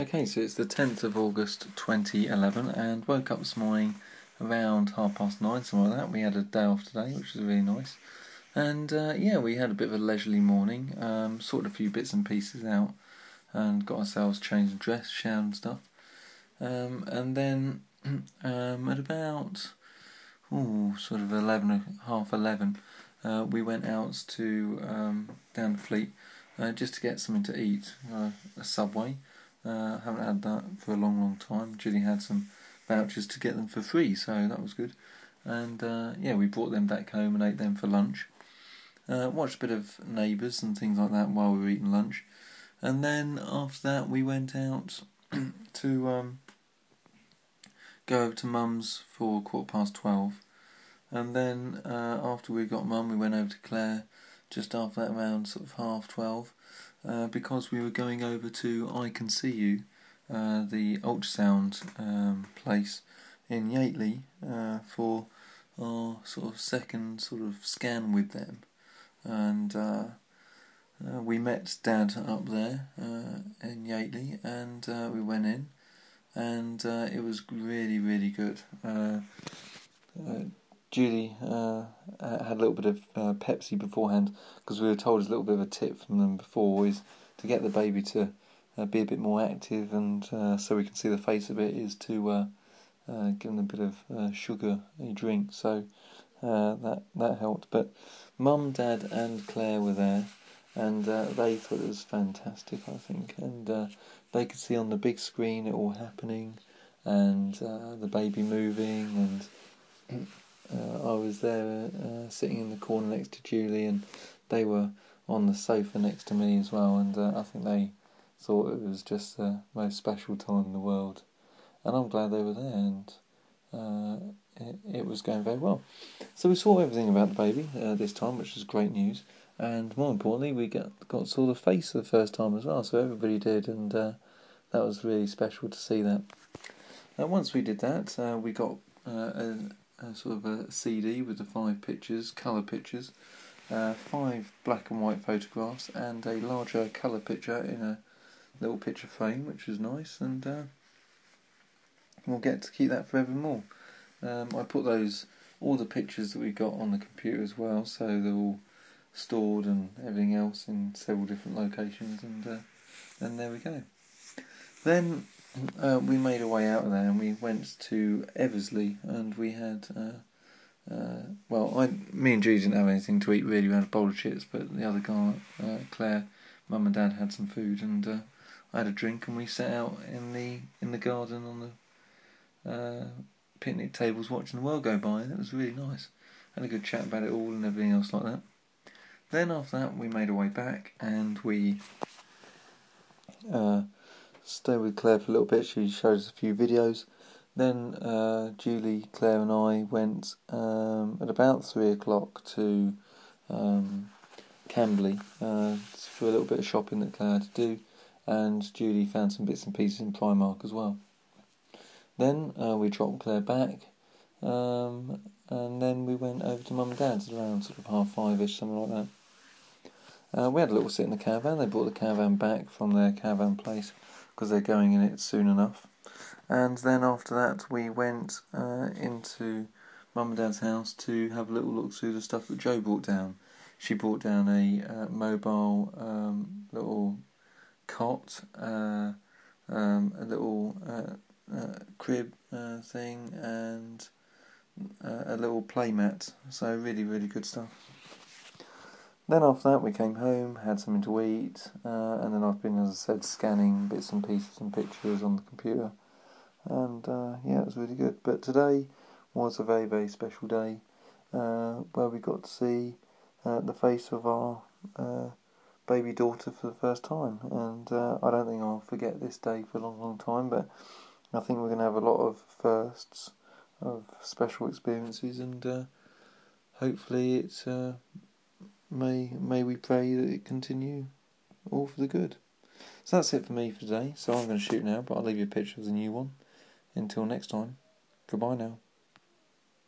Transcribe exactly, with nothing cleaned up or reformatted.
Okay, so it's the tenth of August twenty eleven, and woke up this morning around half past nine, something like that. We had a day off today, which was really nice. And uh, yeah, we had a bit of a leisurely morning, um, sorted a few bits and pieces out, and got ourselves changed and dressed, showered and stuff. Um, and then um, at about ooh, sort of eleven, half eleven, uh, we went out to um, down the Fleet uh, just to get something to eat, uh, a Subway. Uh, haven't had that for a long, long time. Julie had some vouchers to get them for free, so that was good. And uh, yeah, we brought them back home and ate them for lunch. Uh, watched a bit of Neighbours and things like that while we were eating lunch. And then after that, we went out to um, go over to Mum's for quarter past twelve. And then uh, after we got Mum, we went over to Claire just after that, around sort of half twelve. Uh, because we were going over to I Can See You, uh, the ultrasound um, place in Yateley, uh, for our sort of second sort of scan with them. And uh, uh, we met Dad up there uh, in Yateley, and uh, we went in, and uh, it was really, really good. Uh, uh, Julie uh, had a little bit of uh, Pepsi beforehand, because we were told as a little bit of a tip from them before is to get the baby to uh, be a bit more active, and uh, so we can see the face a bit, is to uh, uh, give them a bit of uh, sugar a drink. So uh, that that helped. But Mum, Dad, and Claire were there, and uh, they thought it was fantastic, I think, and uh, they could see on the big screen it all happening, and uh, the baby moving, and Uh, I was there uh, sitting in the corner next to Julie, and they were on the sofa next to me as well, and uh, I think they thought it was just the most special time in the world, and I'm glad they were there, and uh, it, it was going very well. So we saw everything about the baby uh, this time, which was great news, and more importantly, we got, got saw the face for the first time as well, so everybody did, and uh, that was really special to see that. And once we did that, uh, we got uh, a A sort of a C D with the five pictures, colour pictures, uh, five black and white photographs, and a larger colour picture in a little picture frame, which was nice, and uh, we'll get to keep that forevermore. Um, I put those, all the pictures that we got on the computer as well, so they're all stored and everything else in several different locations, and uh, and there we go. Then uh, we made our way out of there, and we went to Eversley, and we had... Uh, Uh, well, I, me and Judy didn't have anything to eat really. We had a bowl of chips, but the other guy, uh, Claire, Mum and Dad had some food, and uh, I had a drink, and we sat out in the in the garden on the uh, picnic tables watching the world go by, and it was really nice. Had a good chat about it all and everything else like that. Then after that, we made our way back, and we uh, stayed with Claire for a little bit. She showed us a few videos. Then uh, Julie, Claire and I went um, at about three o'clock to um, Camberley uh, for a little bit of shopping that Claire had to do, and Julie found some bits and pieces in Primark as well. Then uh, we dropped Claire back, um, and then we went over to Mum and Dad's around sort of half five-ish, something like that. Uh, we had a little sit in the caravan. They brought the caravan back from their caravan place because they're going in it soon enough. And then after that, we went uh, into Mum and Dad's house to have a little look through the stuff that Jo brought down. She brought down a uh, mobile um, little cot, uh, um, a little uh, uh, crib uh, thing, and uh, a little playmat. So really, really good stuff. Then after that, we came home, had something to eat, uh, and then I've been, as I said, scanning bits and pieces and pictures on the computer. And uh, yeah, it was really good. But today was a very, very special day uh, where we got to see uh, the face of our uh, baby daughter for the first time. And uh, I don't think I'll forget this day for a long, long time. But I think we're going to have a lot of firsts, of special experiences, and uh, hopefully it's uh, may may we pray that it continue all for the good. So that's it for me for today. So I'm going to shoot now, but I'll leave you a picture of the new one. Until next time, goodbye now.